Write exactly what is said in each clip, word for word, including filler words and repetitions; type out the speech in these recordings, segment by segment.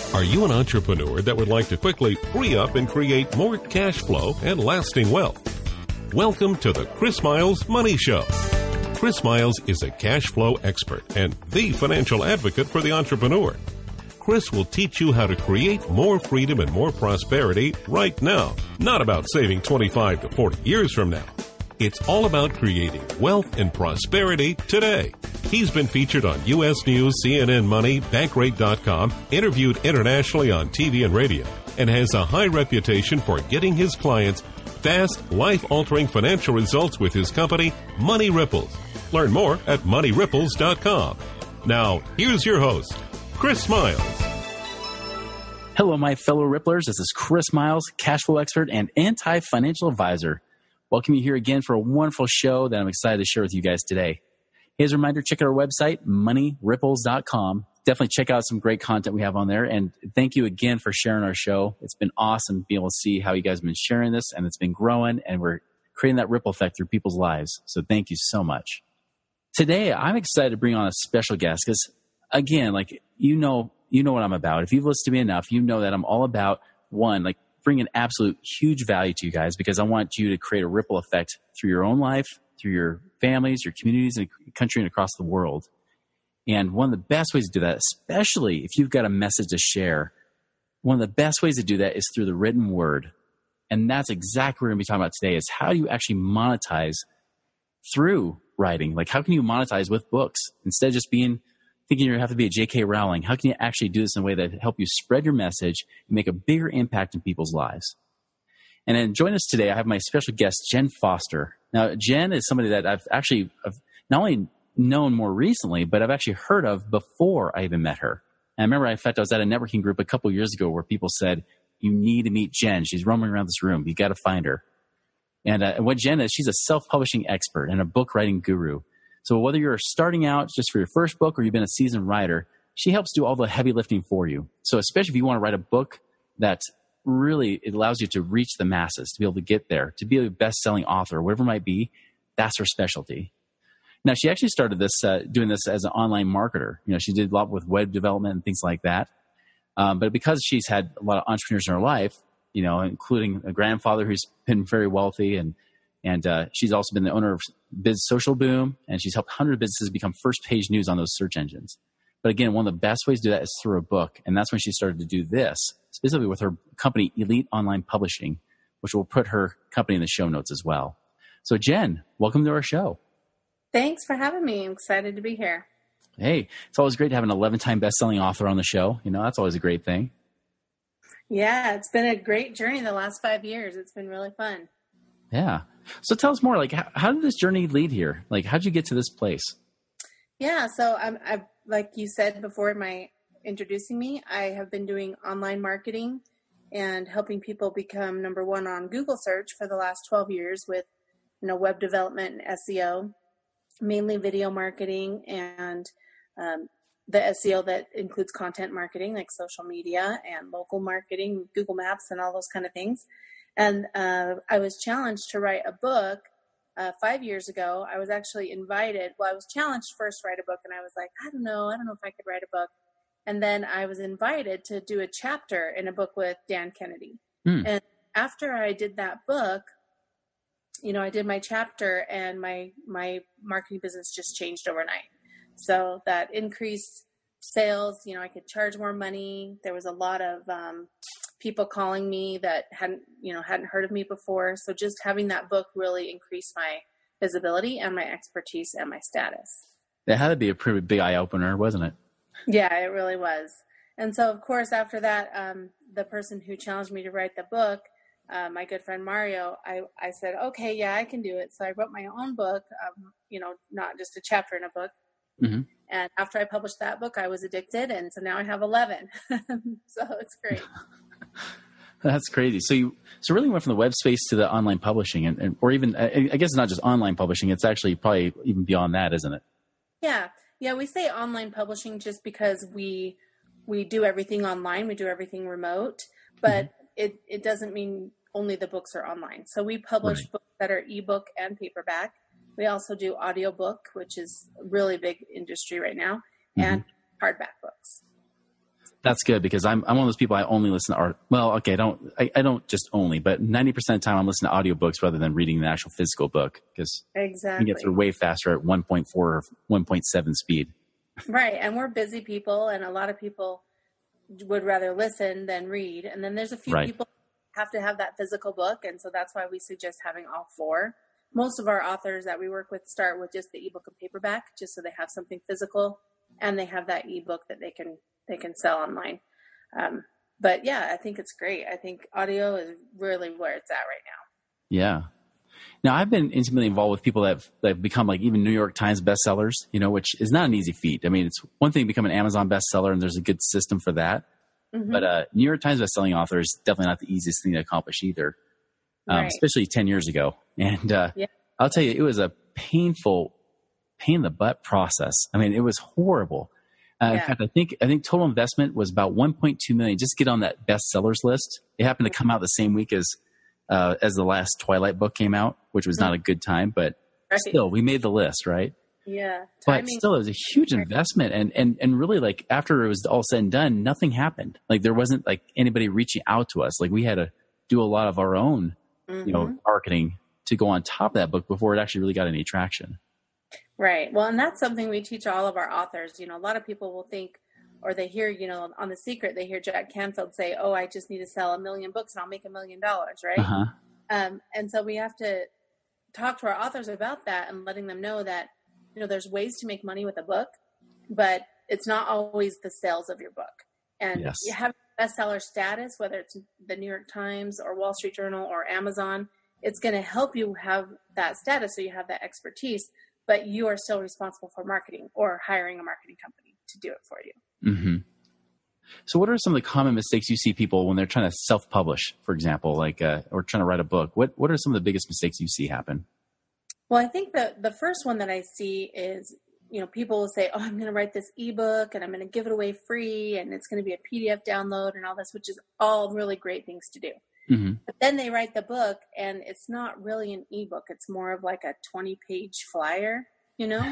Are you an entrepreneur that would like to quickly free up and create more cash flow and lasting wealth? Welcome to the Chris Miles Money Show. Chris Miles is a cash flow expert and the financial advocate for the entrepreneur. Chris will teach you how to create more freedom and more prosperity right now. Not about saving twenty-five to forty years from now. It's all about creating wealth and prosperity today. He's been featured on U S News, C N N Money, Bankrate dot com, interviewed internationally on T V and radio, and has a high reputation for getting his clients fast, life-altering financial results with his company, Money Ripples. Learn more at money ripples dot com. Now, here's your host, Chris Miles. Hello, my fellow Ripplers. This is Chris Miles, cash flow expert and anti-financial advisor. Welcome you here again for a wonderful show that I'm excited to share with you guys today. Here's a reminder, check out our website, money ripples dot com. Definitely check out some great content we have on there. And thank you again for sharing our show. It's been awesome being able to see how you guys have been sharing this, and it's been growing, and we're creating that ripple effect through people's lives. So thank you so much. Today, I'm excited to bring on a special guest because, again, like, you know, you know what I'm about. If you've listened to me enough, you know that I'm all about, one, like, bringing absolute huge value to you guys because I want you to create a ripple effect through your own life, through your families, your communities, and country, and across the world. And one of the best ways to do that, especially if you've got a message to share, one of the best ways to do that is through the written word. And that's exactly what we're going to be talking about today, is how do you actually monetize through writing? Like, how can you monetize with books instead of just being thinking you have to be a J K Rowling? How can you actually do this in a way that help you spread your message and make a bigger impact in people's lives? And then join us today, I have my special guest, Jen Foster. Now, Jen is somebody that I've actually I've not only known more recently, but I've actually heard of before I even met her. And I remember, in fact, I was at a networking group a couple years ago where people said, you need to meet Jen. She's roaming around this room. You got to find her. And uh, what Jen is, she's a self-publishing expert and a book writing guru. So whether you're starting out just for your first book or you've been a seasoned writer, she helps do all the heavy lifting for you. So especially if you want to write a book that really it allows you to reach the masses, to be able to get there, to be a best-selling author, whatever it might be, that's her specialty. Now, she actually started this uh, doing this as an online marketer. You know, she did a lot with web development and things like that. Um, but because she's had a lot of entrepreneurs in her life, you know, including a grandfather who's been very wealthy, and And uh, she's also been the owner of Biz Social Boom, and she's helped hundreds of businesses become first-page news on those search engines. But again, one of the best ways to do that is through a book, and that's when she started to do this, specifically with her company, Elite Online Publishing, which will put her company in the show notes as well. So, Jen, welcome to our show. Thanks for having me. I'm excited to be here. Hey, it's always great to have an eleven-time best-selling author on the show. You know, that's always a great thing. Yeah, it's been a great journey the last five years. It's been really fun. Yeah. So tell us more, like, how, how did this journey lead here? Like, how'd you get to this place? Yeah. So I'm, I, like you said before my introducing me, I have been doing online marketing and helping people become number one on Google search for the last twelve years with, you know, web development and S E O, mainly video marketing and um, the S E O that includes content marketing like social media and local marketing, Google Maps and all those kind of things. And uh, I was challenged to write a book uh, five years ago. I was actually invited. Well, I was challenged first to write a book, and I was like, I don't know. I don't know if I could write a book. And then I was invited to do a chapter in a book with Dan Kennedy. Hmm. And after I did that book, you know, I did my chapter, and my my marketing business just changed overnight. So that increased sales, you know, I could charge more money. There was a lot of um, people calling me that hadn't, you know, hadn't heard of me before. So just having that book really increased my visibility and my expertise and my status. That had to be a pretty big eye opener, wasn't it? Yeah, it really was. And so, of course, after that, um, the person who challenged me to write the book, uh, my good friend Mario, I, I said, okay, yeah, I can do it. So I wrote my own book, um, you know, not just a chapter in a book. Mm-hmm. And after I published that book, I was addicted. And so now I have eleven. So it's great. That's crazy. So you, so really went from the web space to the online publishing, and, and or even, I guess it's not just online publishing. It's actually probably even beyond that, isn't it? Yeah. Yeah. We say online publishing just because we, we do everything online. We do everything remote, but mm-hmm. it, it doesn't mean only the books are online. So we publish right. books that are ebook and paperback. We also do audiobook, which is a really big industry right now, mm-hmm. and hardback books. That's good because I'm I'm one of those people I only listen to art. Well, okay, I don't I, I don't just only, but ninety percent of the time I'm listening to audiobooks rather than reading the actual physical book because exactly. you get through way faster at one point four or one point seven speed. Right, and we're busy people, and a lot of people would rather listen than read. And then there's a few right. people who have to have that physical book, and so that's why we suggest having all four. Most of our authors that we work with start with just the ebook and paperback, just so they have something physical, and they have that ebook that they can they can sell online. Um, but yeah, I think it's great. I think audio is really where it's at right now. Yeah. Now, I've been intimately involved with people that have, that have become like even New York Times bestsellers, you know, which is not an easy feat. I mean, it's one thing to become an Amazon bestseller, and there's a good system for that. Mm-hmm. But uh, New York Times bestselling author is definitely not the easiest thing to accomplish either, um, right. especially ten years ago. And uh, yeah. I'll tell you, it was a painful, pain in the butt process. I mean, it was horrible. Uh, yeah. In fact, I think I think total investment was about one point two million dollars just to get on that bestsellers list. It happened to come out the same week as uh, as the last Twilight book came out, which was not a good time, but right. still, we made the list, right? Yeah. But still, it was a huge investment, and and and really, like after it was all said and done, nothing happened. Like there wasn't like anybody reaching out to us. Like we had to do a lot of our own, mm-hmm. you know, marketing to go on top of that book before it actually really got any traction. Right. Well, and that's something we teach all of our authors. You know, a lot of people will think, or they hear, you know, on The Secret, they hear Jack Canfield say, oh, I just need to sell a million books and I'll make a million dollars, right? Uh-huh. Um, and so we have to talk to our authors about that and letting them know that, you know, there's ways to make money with a book, but it's not always the sales of your book. And yes. you have bestseller status, whether it's the New York Times or Wall Street Journal or Amazon, it's going to help you have that status so you have that expertise, but you are still responsible for marketing or hiring a marketing company to do it for you. Mm-hmm. So what are some of the common mistakes you see people when they're trying to self-publish, for example, like uh, or trying to write a book? What what are some of the biggest mistakes you see happen? Well, I think the, the first one that I see is, you know, people will say, oh, I'm going to write this ebook and I'm going to give it away free and it's going to be a P D F download and all this, which is all really great things to do. Mm-hmm. But then they write the book and it's not really an ebook. It's more of like a twenty page flyer, you know?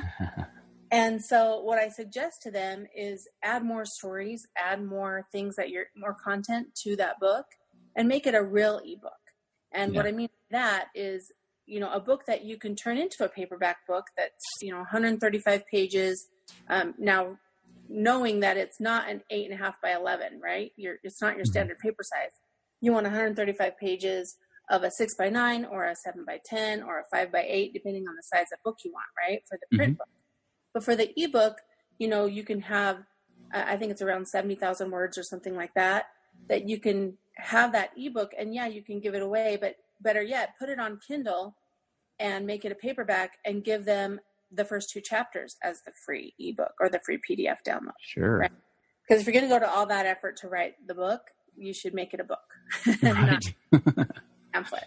And so what I suggest to them is add more stories, add more things that you're more content to that book and make it a real ebook. And yeah. what I mean by that is, you know, a book that you can turn into a paperback book that's, you know, one hundred thirty-five pages. Um, now, knowing that it's not an eight and a half by eleven, right? You're, it's not your mm-hmm. standard paper size. You want one hundred thirty-five pages of a six by nine or a seven by ten or a five by eight, depending on the size of book you want, right? For the print mm-hmm. book. But for the ebook, you know, you can have, uh, I think it's around seventy thousand words or something like that, that you can have that ebook and yeah, you can give it away, but better yet, put it on Kindle and make it a paperback and give them the first two chapters as the free ebook or the free P D F download. Sure. Right? Because if you're going to go to all that effort to write the book, you should make it a book. Right. Not pamphlet.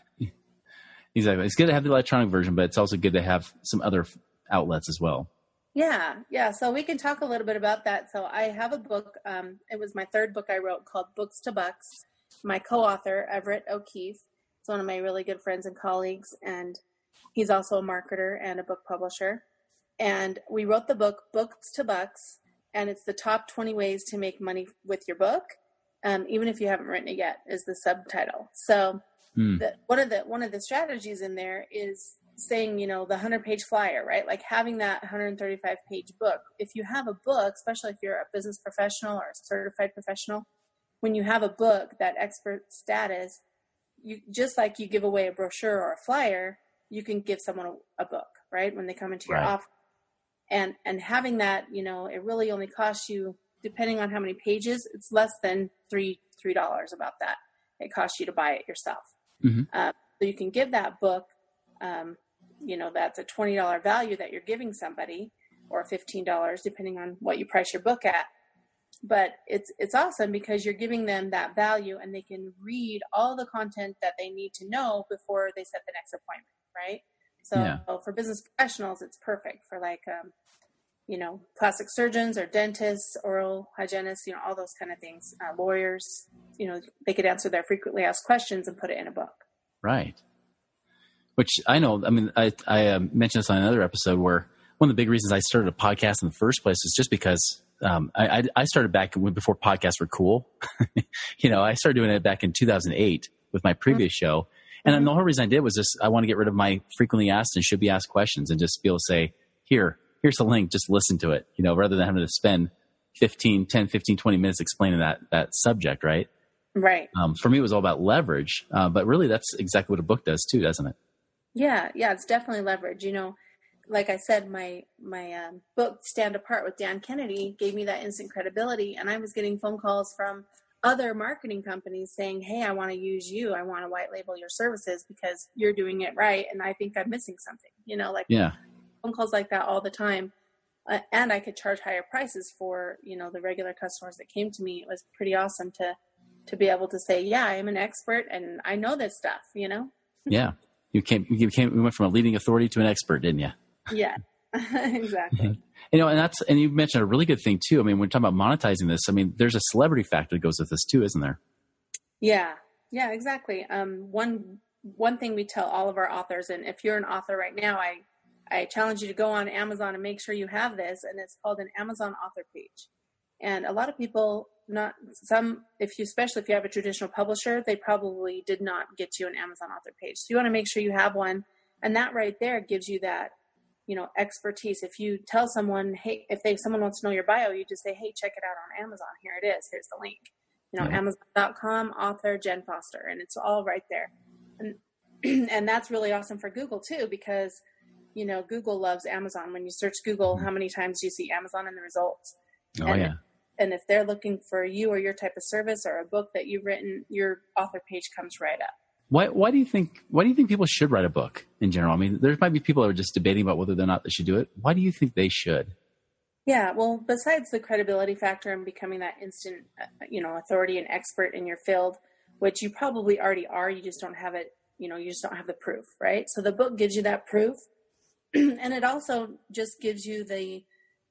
Exactly. It's good to have the electronic version, but it's also good to have some other outlets as well. Yeah. Yeah. So we can talk a little bit about that. So I have a book. Um, it was my third book I wrote called Books to Bucks. My co-author, Everett O'Keefe, is one of my really good friends and colleagues. And he's also a marketer and a book publisher. And we wrote the book Books to Bucks. And it's the top twenty ways to make money with your book. Um, even if you haven't written it yet, is the subtitle. So mm. the, one of the, one of the strategies in there is saying, you know, the hundred page flyer, right? Like having that one hundred thirty-five page book. If you have a book, especially if you're a business professional or a certified professional, when you have a book, that expert status, you just like you give away a brochure or a flyer, you can give someone a, a book, right? When they come into your right. office. And, and having that, you know, it really only costs you, depending on how many pages, it's less than three, $3 about that. It costs you to buy it yourself. Mm-hmm. Uh, so you can give that book, um, you know, that's a twenty dollars value that you're giving somebody, or fifteen dollars, depending on what you price your book at. But it's, it's awesome because you're giving them that value and they can read all the content that they need to know before they set the next appointment. Right. So yeah. for business professionals, it's perfect for like, um, you know, plastic surgeons or dentists, oral hygienists, you know, all those kind of things, uh, lawyers, you know, they could answer their frequently asked questions and put it in a book. Right. Which I know, I mean, I, I uh, mentioned this on another episode where one of the big reasons I started a podcast in the first place is just because um, I, I started back when, before podcasts were cool. you know, I started doing it back in two thousand eight with my previous mm-hmm. show. And mm-hmm. the whole reason I did was just, I want to get rid of my frequently asked and should be asked questions and just be able to say, here, here's a link, just listen to it, you know, rather than having to spend fifteen, ten, fifteen, twenty minutes explaining that, that subject. Right. Right. Um, for me, it was all about leverage. Uh, but really that's exactly what a book does too, doesn't it? Yeah. Yeah. It's definitely leverage. You know, like I said, my, my um, book Stand Apart with Dan Kennedy gave me that instant credibility. And I was getting phone calls from other marketing companies saying, hey, I want to use you. I want to white label your services because you're doing it right. And I think I'm missing something, you know, like yeah. phone calls like that all the time. Uh, and I could charge higher prices for, you know, the regular customers that came to me. It was pretty awesome to, to be able to say, yeah, I'm an expert and I know this stuff, you know? Yeah. You came, you came, we went from a leading authority to an expert, didn't you? Yeah, exactly. You know, and that's, and you mentioned a really good thing too. I mean, when we're talking about monetizing this, I mean, there's a celebrity factor that goes with this too, isn't there? Yeah. Yeah, exactly. Um, one, one thing we tell all of our authors, and if you're an author right now, I, I challenge you to go on Amazon and make sure you have this. And it's called an Amazon author page. And a lot of people, not some, if you, especially if you have a traditional publisher, they probably did not get you an Amazon author page. So you want to make sure you have one. And that right there gives you that, you know, expertise. If you tell someone, hey, if they, someone wants to know your bio, you just say, hey, check it out on Amazon. Here it is. Here's the link, you know, yeah. amazon dot com, author Jen Foster. And it's all right there. And, and that's really awesome for Google too, because, you know, Google loves Amazon. When you search Google, how many times do you see Amazon in the results? Oh, and, yeah. And if they're looking for you or your type of service or a book that you've written, your author page comes right up. Why, why do you think, why do you think people should write a book in general? I mean, there might be people that are just debating about whether or not they should do it. Why do you think they should? Yeah, well, besides the credibility factor and becoming that instant, you know, authority and expert in your field, which you probably already are, you just don't have it, you know, you just don't have the proof, right? So the book gives you that proof. And it also just gives you the,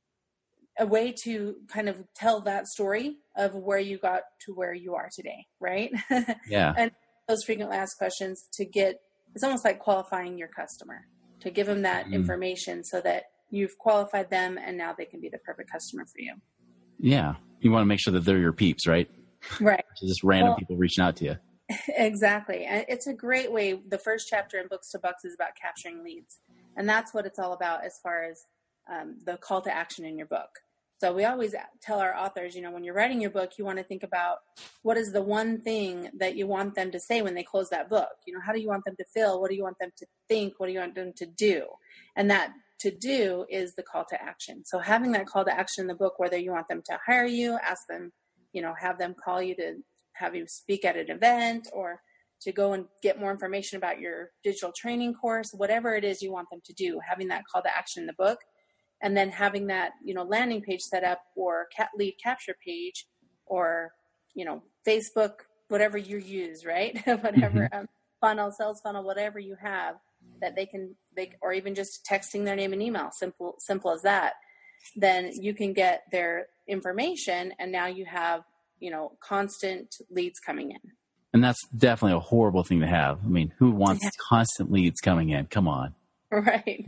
a way to kind of tell that story of where you got to where you are today, right? Yeah. And those frequently asked questions to get, it's almost like qualifying your customer, to give them that mm. information so that you've qualified them and now they can be the perfect customer for you. Yeah. You want to make sure that they're your peeps, right? Right. Just random well, people reaching out to you. Exactly. And it's a great way. The first chapter in Books to Bucks is about capturing leads. And that's what it's all about as far as um, the call to action in your book. So we always tell our authors, you know, when you're writing your book, you want to think about what is the one thing that you want them to say when they close that book? You know, how do you want them to feel? What do you want them to think? What do you want them to do? And that to do is the call to action. So having that call to action in the book, whether you want them to hire you, ask them, you know, have them call you to have you speak at an event or to go and get more information about your digital training course, whatever it is you want them to do, having that call to action in the book. And then having that, you know, landing page set up or cat lead capture page or, you know, Facebook, whatever you use, right? whatever um, funnel, sales funnel, whatever you have that they can, they, or even just texting their name and email, simple, simple as that. Then you can get their information and now you have, you know, constant leads coming in. And that's definitely a horrible thing to have. I mean, who wants yeah. constant leads coming in? Come on. Right.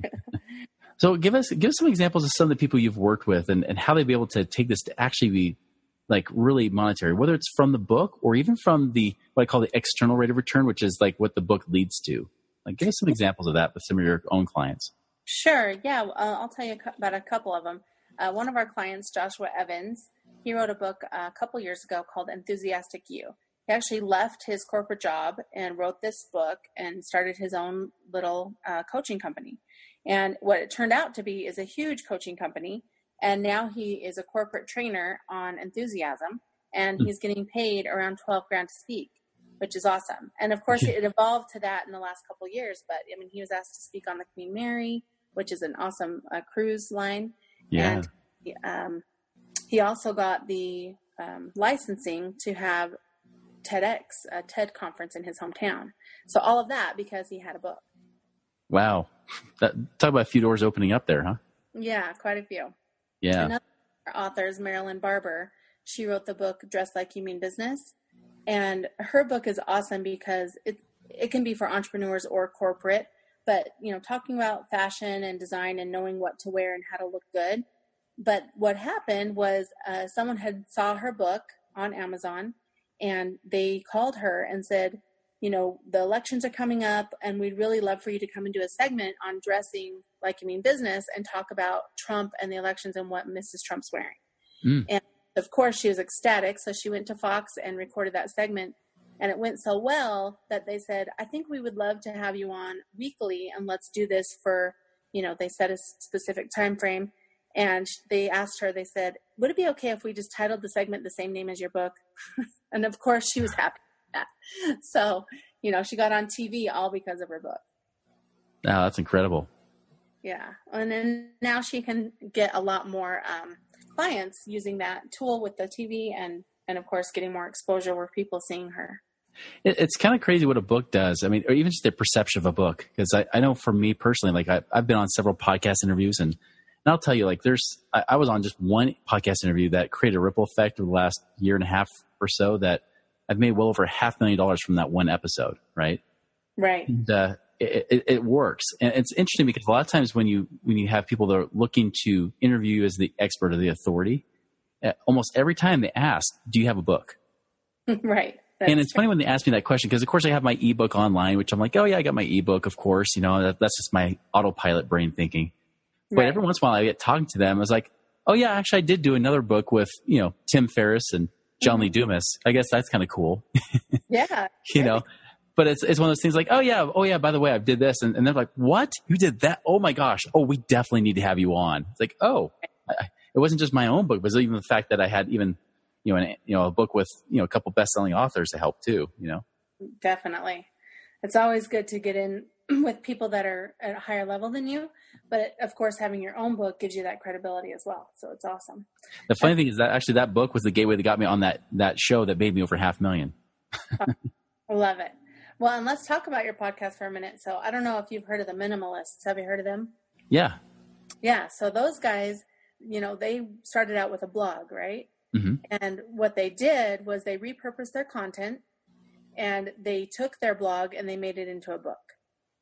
So give us give us some examples of some of the people you've worked with and, and how they'd be able to take this to actually be like really monetary, whether it's from the book or even from the what I call the external rate of return, which is like what the book leads to. Like give us some examples of that with some of your own clients. Sure. Yeah. Uh, I'll tell you about a couple of them. Uh, one of our clients, Joshua Evans, he wrote a book a couple years ago called Enthusiastic You. He actually left his corporate job and wrote this book and started his own little uh, coaching company. And what it turned out to be is a huge coaching company. And now he is a corporate trainer on enthusiasm and he's getting paid around twelve grand to speak, which is awesome. And of course it evolved to that in the last couple of years, but I mean, he was asked to speak on the Queen Mary, which is an awesome uh, cruise line. Yeah. And um, he also got the um, licensing to have TEDx, a TED conference in his hometown. So all of that because he had a book. Wow. That, talk about a few doors opening up there, huh? Yeah, quite a few. Yeah. Another author is Marilyn Barber. She wrote the book Dress Like You Mean Business. And her book is awesome because it it can be for entrepreneurs or corporate. But, you know, talking about fashion and design and knowing what to wear and how to look good, but what happened was uh, someone had saw her book on Amazon, and they called her and said, you know, the elections are coming up, and we'd really love for you to come and do a segment on dressing like you mean business and talk about Trump and the elections and what Missus Trump's wearing. Mm. And of course, she was ecstatic. So she went to Fox and recorded that segment. And it went so well that they said, I think we would love to have you on weekly, and let's do this for, you know, they set a specific time frame. And they asked her, they said, would it be okay if we just titled the segment the same name as your book? And of course, she was happy with that. So, you know, she got on T V all because of her book. Oh, that's incredible. Yeah. And then now she can get a lot more um, clients using that tool with the T V and, and of course, getting more exposure where people seeing her. It, it's kind of crazy what a book does. I mean, or even just the perception of a book. Because I, I know for me personally, like I, I've been on several podcast interviews, and And I'll tell you, like, there's, I, I was on just one podcast interview that created a ripple effect over the last year and a half or so that I've made well over half a million dollars from that one episode. Right. Right. And, uh, it, it, it works. And it's interesting because a lot of times when you, when you have people that are looking to interview you as the expert or the authority, uh, almost every time they ask, do you have a book? Right. That's and it's funny when they ask me that question, because of course I have my ebook online, which I'm like, oh yeah, I got my ebook, of course, you know, that, that's just my autopilot brain thinking. But right. every once in a while I get talking to them. I was like, oh yeah, actually I did do another book with, you know, Tim Ferriss and John mm-hmm. Lee Dumas. I guess that's kind of cool. Yeah. You know, but it's, it's one of those things like, oh yeah, oh yeah, by the way, I did this. And, and they're like, what? You did that? Oh my gosh. Oh, we definitely need to have you on. It's like, oh, I, it wasn't just my own book. It was even the fact that I had even, you know, an, you know, a book with, you know, a couple best-selling authors to help too, you know? Definitely. It's always good to get in with people that are at a higher level than you. But of course, having your own book gives you that credibility as well. So it's awesome. The funny thing is that actually that book was the gateway that got me on that, that show that made me over half a million. I love it. Well, and let's talk about your podcast for a minute. So I don't know if you've heard of the Minimalists. Have you heard of them? Yeah. Yeah. So those guys, you know, they started out with a blog, right? Mm-hmm. And what they did was they repurposed their content, and they took their blog and they made it into a book.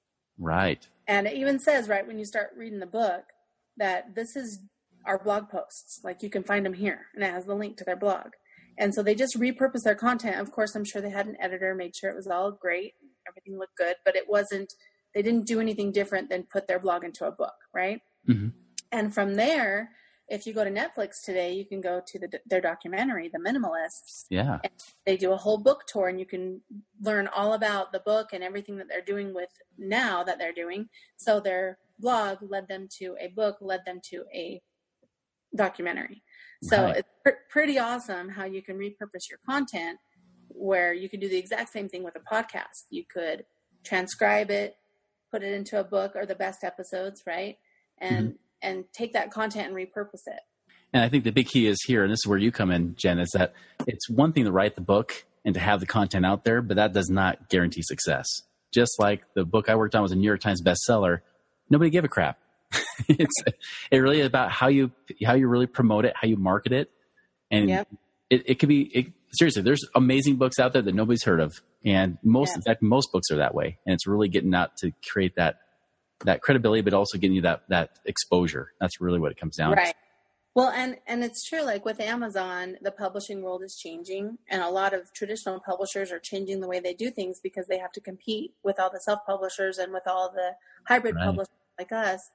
Right. And it even says, right, when you start reading the book, that this is our blog posts. Like, you can find them here, and it has the link to their blog. And so they just repurposed their content. Of course, I'm sure they had an editor, made sure it was all great, everything looked good, but it wasn't, they didn't do anything different than put their blog into a book, right? Mm-hmm. And from there, if you go to Netflix today, you can go to the, their documentary, The Minimalists. Yeah. And they do a whole book tour, and you can learn all about the book and everything that they're doing with now that they're doing. So their blog led them to a book, led them to a documentary. So right. it's pr- pretty awesome how you can repurpose your content, where you can do the exact same thing with a podcast. You could transcribe it, put it into a book, or the best episodes, right? And mm-hmm. and take that content and repurpose it. And I think the big key is here, and this is where you come in, Jen, is that it's one thing to write the book and to have the content out there, but that does not guarantee success. Just like the book I worked on was a New York Times bestseller, nobody gave a crap. it's it really is about how you how you really promote it, how you market it, and yep. it, it could be it, seriously. There's amazing books out there that nobody's heard of, and most, yeah. in fact, most books are that way. And it's really getting out to create that that credibility, but also getting you that that exposure. That's really what it comes down right. to. Well, and and it's true. Like with Amazon, the publishing world is changing, and a lot of traditional publishers are changing the way they do things because they have to compete with all the self-publishers and with all the hybrid right. publishers like us.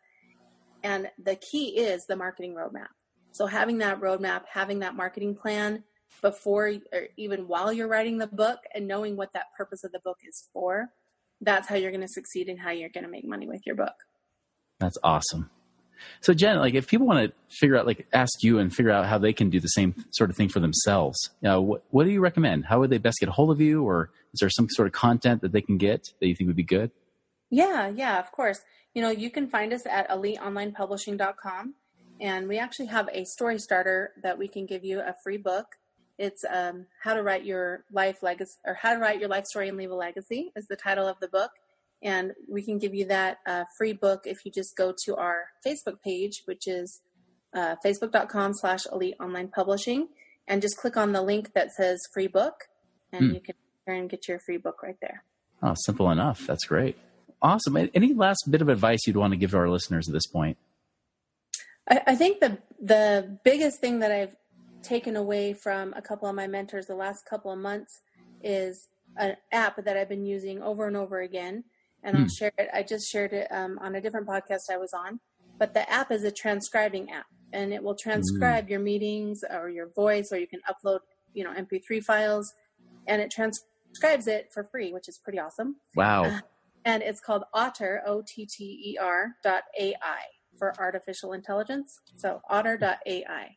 And the key is the marketing roadmap. So having that roadmap, having that marketing plan before or even while you're writing the book, and knowing what that purpose of the book is for, that's how you're going to succeed and how you're going to make money with your book. That's awesome. So Jen, like if people want to figure out, like ask you and figure out how they can do the same sort of thing for themselves, you know, what, what do you recommend? How would they best get a hold of you? Or is there some sort of content that they can get that you think would be good? Yeah, yeah, of course. You know, you can find us at elite online publishing dot com, and we actually have a story starter that we can give you a free book. It's um, how to write your life legacy, or how to write your life story and leave a legacy is the title of the book. And we can give you that uh, free book if you just go to our Facebook page, which is uh, facebook dot com slash elite online publishing, and just click on the link that says free book, and hmm. you can and get your free book right there. Oh, simple enough. That's great. Awesome. Any last bit of advice you'd want to give to our listeners at this point? I, I think the the biggest thing that I've taken away from a couple of my mentors the last couple of months is an app that I've been using over and over again. And hmm. I'll share it. I just shared it um, on a different podcast I was on. But the app is a transcribing app, and it will transcribe mm. your meetings or your voice, or you can upload, you know, M P three files, and it transcribes it for free, which is pretty awesome. Wow. Uh, and it's called Otter, O T T E R dot A I for artificial intelligence. So otter dot A I.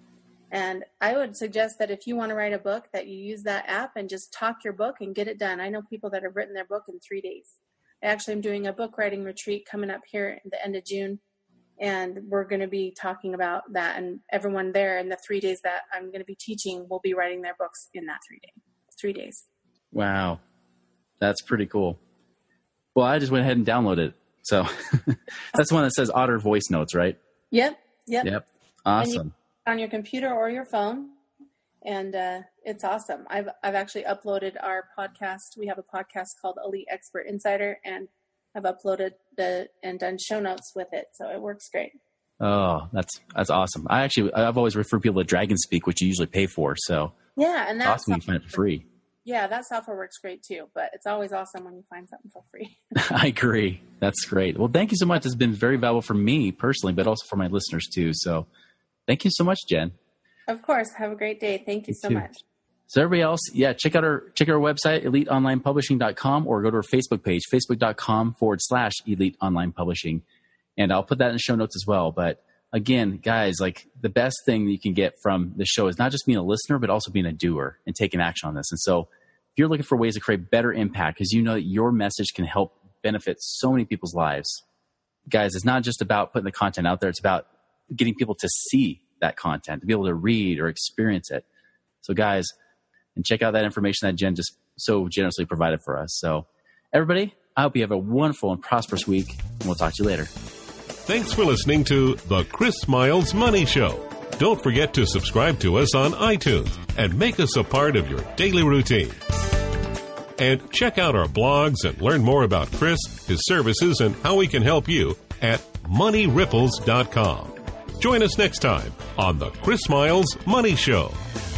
And I would suggest that if you want to write a book, that you use that app and just talk your book and get it done. I know people that have written their book in three days. I actually am doing a book writing retreat coming up here at the end of June. And we're going to be talking about that. And everyone there in the three days that I'm going to be teaching will be writing their books in that three day, three days. Wow. That's pretty cool. Well, I just went ahead and downloaded it. So that's the one that says Otter Voice Notes, right? Yep. Yep. Yep. Awesome. And you, on your computer or your phone. And uh, it's awesome. I've, I've actually uploaded our podcast. We have a podcast called Elite Expert Insider, and I've uploaded the and done show notes with it, so it works great. Oh, that's that's awesome. I actually I've always referred people to Dragon Speak, which you usually pay for. So yeah, and that's awesome. You find it for free. Yeah, that software works great too. But it's always awesome when you find something for free. I agree. That's great. Well, thank you so much. It's been very valuable for me personally, but also for my listeners too. So thank you so much, Jen. Of course. Have a great day. Thank you, you so too. much. So everybody else, yeah, check out our check out our website, elite online publishing dot com, or go to our Facebook page, facebook.com forward slash elite online publishing. And I'll put that in the show notes as well. But again, guys, like the best thing that you can get from the show is not just being a listener, but also being a doer and taking action on this. And so if you're looking for ways to create better impact, because you know that your message can help benefit so many people's lives, guys, it's not just about putting the content out there. It's about getting people to see that content, to be able to read or experience it. So guys, and check out that information that Jen just so generously provided for us. So everybody, I hope you have a wonderful and prosperous week, and we'll talk to you later. Thanks for listening to The Chris Miles Money Show. Don't forget to subscribe to us on iTunes and make us a part of your daily routine. And check out our blogs and learn more about Chris, his services, and how we can help you at money ripples dot com. Join us next time on The Chris Miles Money Show.